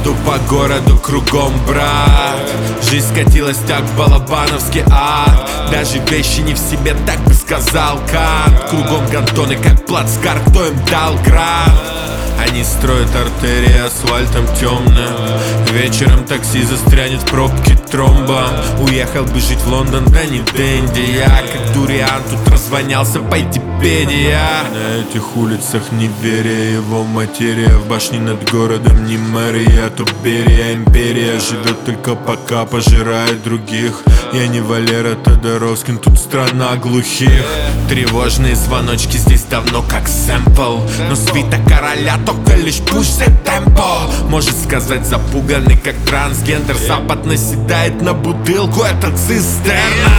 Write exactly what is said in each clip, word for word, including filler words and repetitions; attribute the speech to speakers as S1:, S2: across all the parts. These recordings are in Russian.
S1: иду по городу кругом, брат. Жизнь скатилась так в балабановский ад. Даже вещи не в себе, так бы сказал Кант. Кругом гандоны, как плацкарт, кто им дал град? Они строят артерии асфальтом темным. Вечером такси застрянет в пробке тромбом. Уехал бы жить в Лондон, да не Дэнди. Я как дуриан тут развонялся по Википедия. На этих улицах не веря его материя. В башне над городом не мэрия, то Берия. Империя живет только пока пожирает других. Я не Валера Тодоровскин, тут страна глухих. Тревожные звоночки здесь давно как сэмпл. Но свита короля только лишь push the tempo. Может сказать запуганный как трансгендер. Запад наседает на бутылку, это цистерна.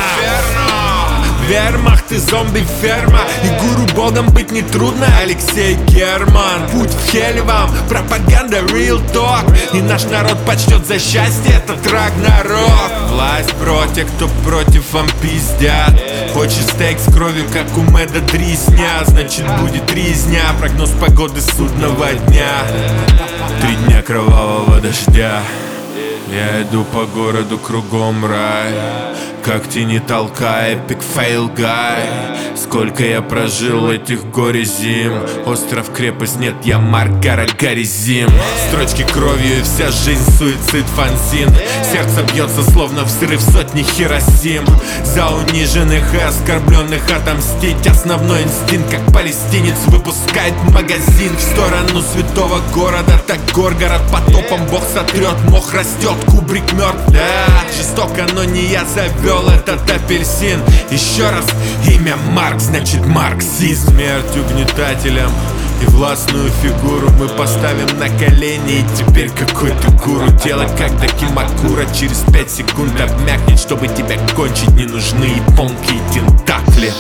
S1: Вермахт и зомби-ферма. И гуру богом быть нетрудно, Алексей Герман. Путь в хель вам, пропаганда real talk. И наш народ почтет за счастье этот рагнарок. Власть против, кто против, вам пиздят. Хочешь стейк с кровью, как у Мэда Дрисня, значит будет резня. Прогноз погоды судного дня. Три дня кровавого дождя. Я иду по городу кругом рай. Как тени толкай, эпик фейл гай. Сколько я прожил этих горе зим. Остров крепость, нет, я Маргара Гаризим. Строчки кровью и вся жизнь суицид фанзин. Сердце бьется словно взрыв сотни Хиросим. За униженных и оскорбленных отомстить. Основной инстинкт, как палестинец выпускает магазин. В сторону святого города, так Горгород потопом Бог сотрет, мох растет, Кубрик мертв. Да, жестоко, но не я завел этот апельсин. Еще раз, имя Марк, значит марксизм. Смерть угнетателям и властную фигуру мы поставим на колени. И теперь какой-то гуру делать как Дакимакура. Через пять секунд обмякнет, чтобы тебя кончить. Не нужны японки и тентакли.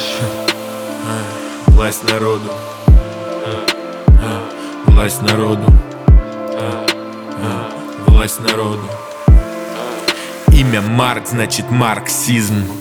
S1: Власть народу. Власть народу. Власть народу. Имя Марк, значит марксизм.